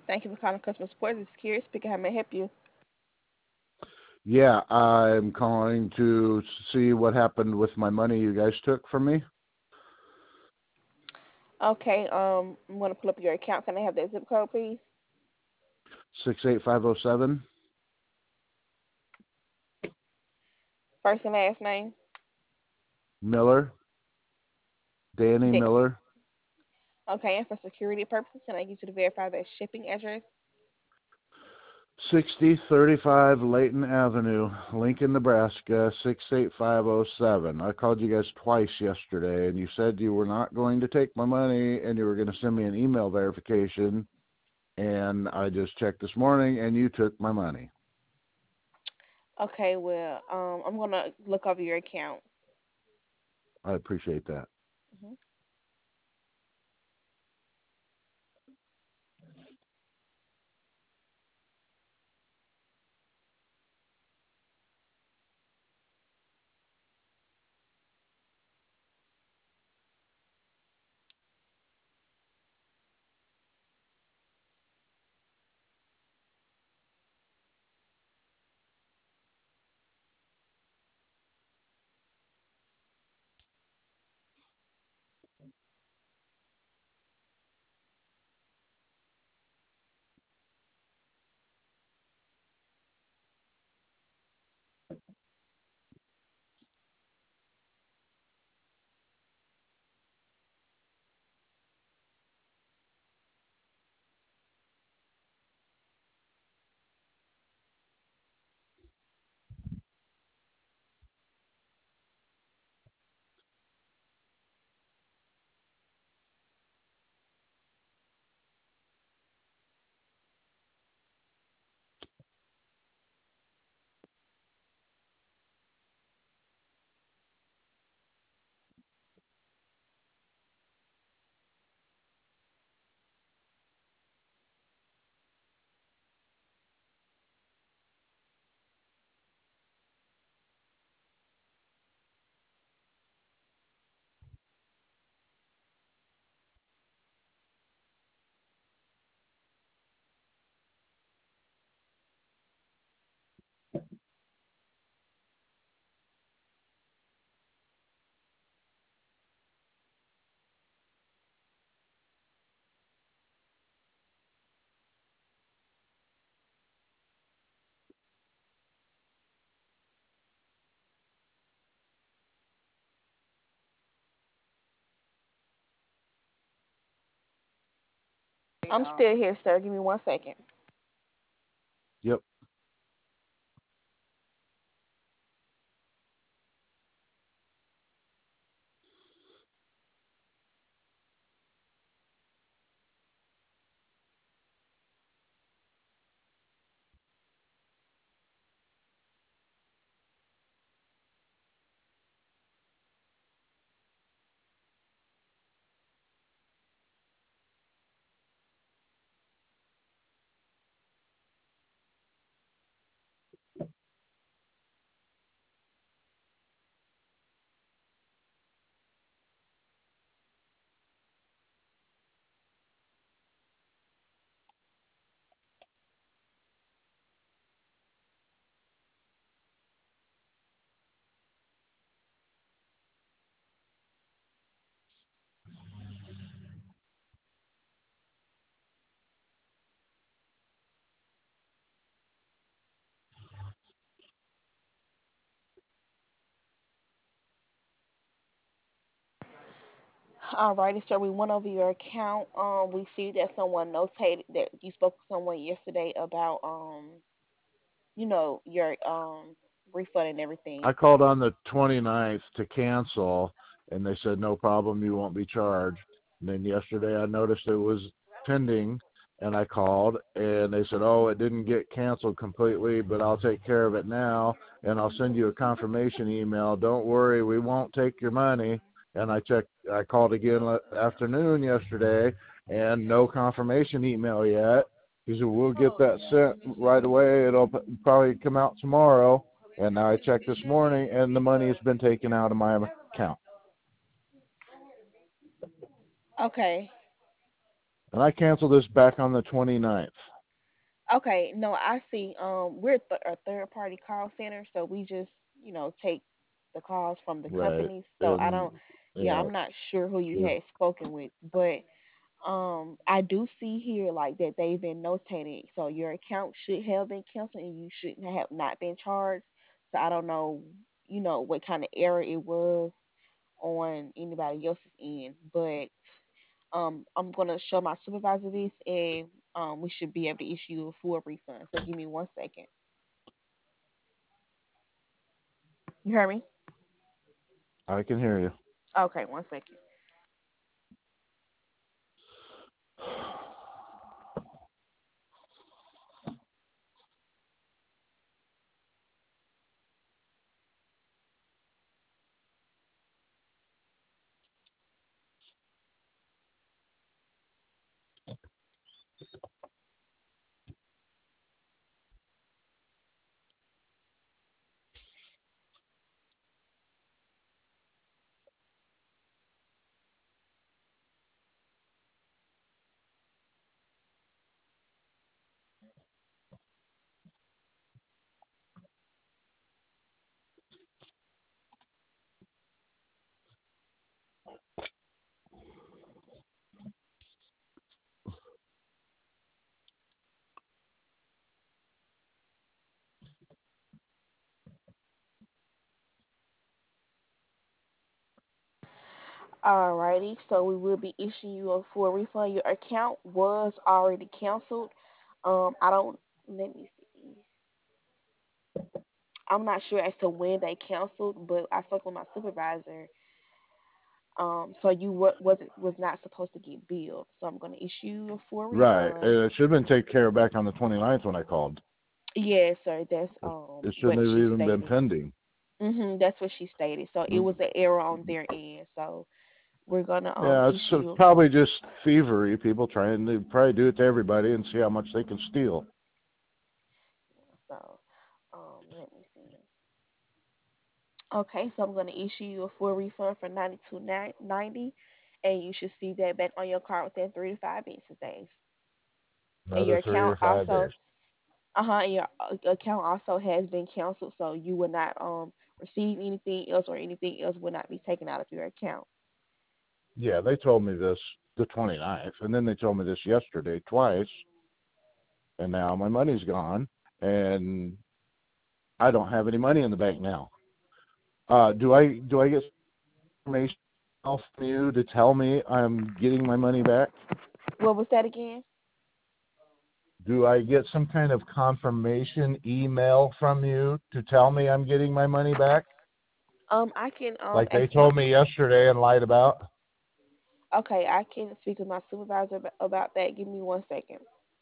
Thank you for calling customer support. This is Kira speaking. How may I help you? Yeah, I'm calling to see what happened with my money you guys took from me. Okay, I'm going to pull up your account. Can I have that zip code, please? 68507. First and last name. Miller, Danny Da- Miller. okay, and for security purposes, can I get you to verify that shipping address? 6035 Layton Avenue, Lincoln, Nebraska, 68507. I called you guys twice yesterday, and you said you were not going to take my money, and you were going to send me an email verification, and I just checked this morning, and you took my money. Okay, well, I'm going to look over your account. I appreciate that. hmm I'm still here, sir. Give me 1 second. Yep. Alrighty, sir. We went over your account. We see that someone notated that you spoke to someone yesterday about your refund and everything. I called on the 29th to cancel, and they said no problem, you won't be charged. And then yesterday I noticed it was pending, and I called, and they said, oh, it didn't get canceled completely, but I'll take care of it now, and I'll send you a confirmation email. Don't worry, we won't take your money. And I called again afternoon yesterday, and no confirmation email yet. He said, we'll get that sent right away. It'll probably come out tomorrow. And now I checked this morning, and the money has been taken out of my account. Okay. And I canceled this back on the 29th. Okay, no, I see. We're a third party call center, so we just, take the calls from the Right. companies. So I don't, And yeah, yeah, I'm not sure who you sure. had spoken with, but I do see here like that they've been notated. So your account should have been canceled and you shouldn't have not been charged. So I don't know, what kind of error it was on anybody else's end, but I'm gonna show my supervisor this, and we should be able to issue you a full refund. So give me 1 second. You heard me? I can hear you. Okay, 1 second. Alrighty, so we will be issuing you a full refund. Your account was already canceled. I don't. Let me see. I'm not sure as to when they canceled, but I spoke with my supervisor. So you was not supposed to get billed. So I'm gonna issue you a full Right. refund. And it should have been taken care of back on the 29th when I called. Yes, sir. That's It shouldn't what have she even been stated. pending. That's what she stated. So it was Mm. an error on their end. So we're gonna Yeah, issue it's you. probably just thievery. People trying to probably do it to everybody and see how much they can steal. So let me see. Okay, so I'm gonna issue you a full refund for 92.90, and you should see that back on your card within 3 to 5 business days. And Another your three account or five also, days. and your account also has been canceled, so you will not receive anything else, or anything else will not be taken out of your account. Yeah, they told me this the 29th, and then they told me this yesterday twice, and now my money's gone, and I don't have any money in the bank now. Do I get information from you to tell me I'm getting my money back? What was that again? Do I get some kind of confirmation email from you to tell me I'm getting my money back? I can Like they ask my. told me yesterday and lied about? Okay, I can speak with my supervisor about that. Give me 1 second.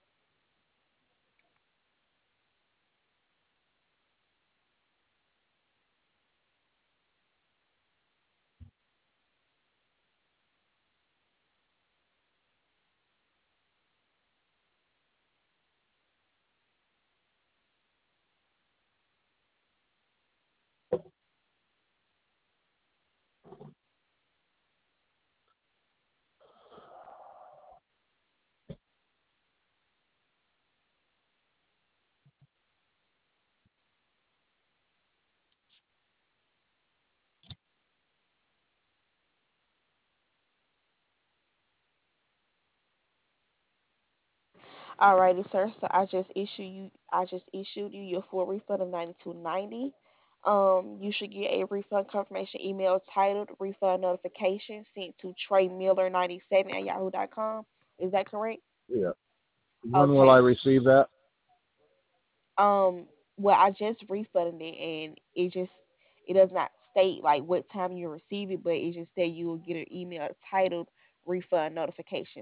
Alrighty, sir. So I just issued you your full refund of 92.90. You should get a refund confirmation email titled refund notification sent to Trey Miller 97 at yahoo.com. Is that correct? Yeah. When will I Okay. receive that? Um, well, I just refunded it, and it does not state like what time you receive it, but it just said you will get an email titled refund notification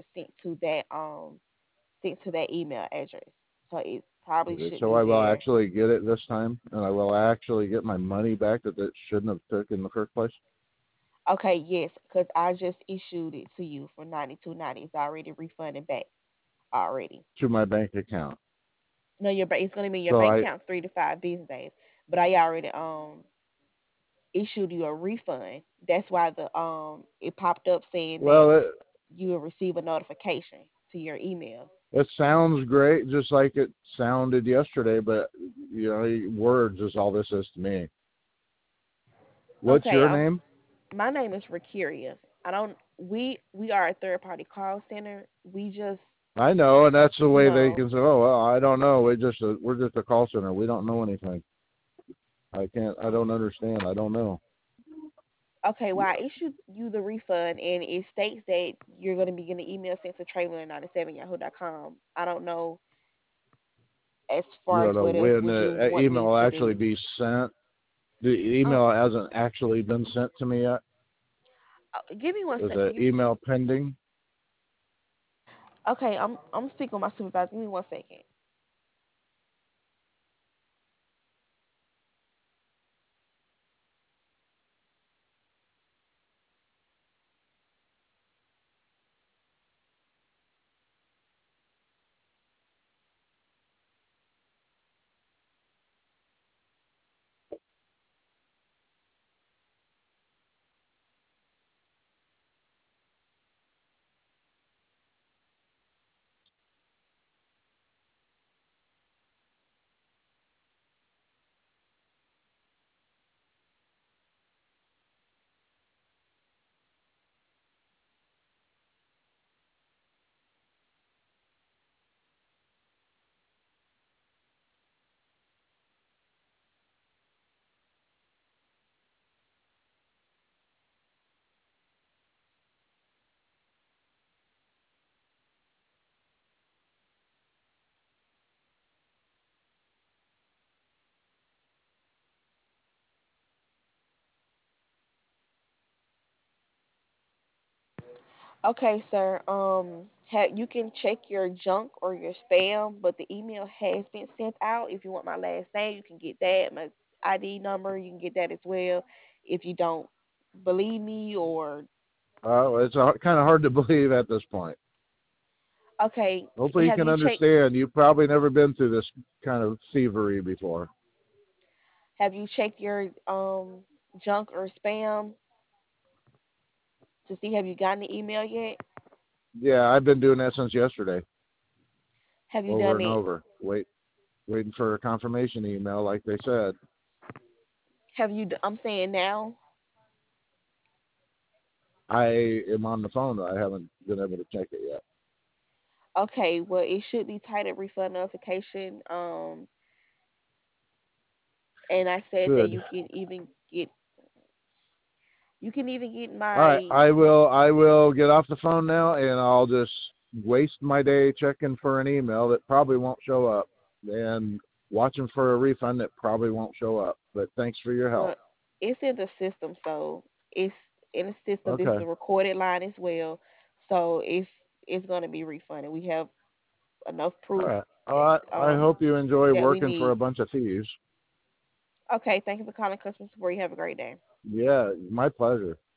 sent to that email address. So it probably Okay, should so be I will there. actually get it this time, and I will actually get my money back that it shouldn't have took in the first place Okay, yes, because I just issued it to you for 92.90. It's already refunded back already. to my bank account. No, it's gonna be in your So bank I, account 3 to 5 business days. But I already issued you a refund. That's why the it popped up saying that well, you will receive a notification. to your email. It sounds great, just like it sounded yesterday, but words is all this is to me. What's Okay, your name? my name is Rakiria. I don't. We are a third party call center. We just, I know, and that's the you way they know. can say, "Oh, well, I don't know. We're just a call center. We don't know anything. I don't understand. I don't know." Okay, well, I issued you the refund, and it states that you're going to be getting an email sent to Traylon97yahoo.com. I don't know as You far don't as know what else when would you the want email me will to actually do. be sent. The Um, email hasn't actually been sent to me yet. Give me one Is second. the email pending? Okay, I'm speaking with my supervisor. Give me one second. Okay, sir. You can check your junk or your spam, but the email has been sent out. If you want my last name, you can get that. My ID number, you can get that as well. If you don't believe me, or It's kind of hard to believe at this point. okay, Hopefully, you can understand. You've probably never been through this kind of thievery before. have you checked your junk or spam to see have you gotten the email yet? Yeah, I've been doing that since yesterday, Have you over done and it? over. Waiting for a confirmation email, like they said. I'm saying now. I am on the phone. I haven't been able to check it yet. Okay, well, it should be titled refund notification. And I said that Good. you can even get All right, my. I will get off the phone now, and I'll just waste my day checking for an email that probably won't show up, and watching for a refund that probably won't show up. But thanks for your help. Well, it's in the system, so it's in the system. This is Okay. a recorded line as well, so it's going to be refunded. We have enough All proof right. All right. I hope you enjoy that we working for a need. bunch of thieves. Okay, thank you for calling customer support. You have a great day. Yeah, my pleasure.